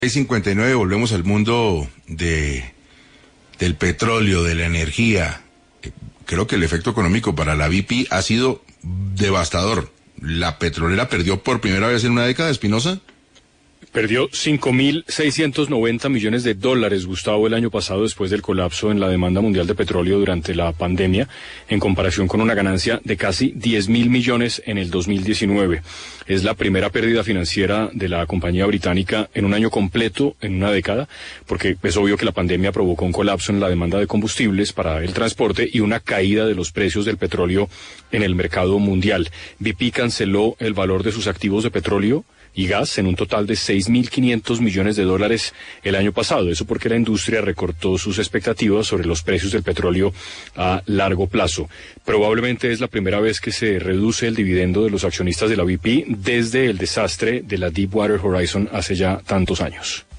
6:59, volvemos al mundo del petróleo, de la energía. Creo que el efecto económico para la BP ha sido devastador. ¿La petrolera perdió por primera vez en una década, Espinosa? Perdió 5.690 millones de dólares, Gustavo, el año pasado después del colapso en la demanda mundial de petróleo durante la pandemia, en comparación con una ganancia de casi 10.000 millones en el 2019. Es la primera pérdida financiera de la compañía británica en un año completo, en una década, porque es obvio que la pandemia provocó un colapso en la demanda de combustibles para el transporte y una caída de los precios del petróleo en el mercado mundial. BP canceló el valor de sus activos de petróleo y gas en un total de 6.500 millones de dólares el año pasado. Eso porque la industria recortó sus expectativas sobre los precios del petróleo a largo plazo. Probablemente es la primera vez que se reduce el dividendo de los accionistas de la BP desde el desastre de la Deepwater Horizon hace ya tantos años.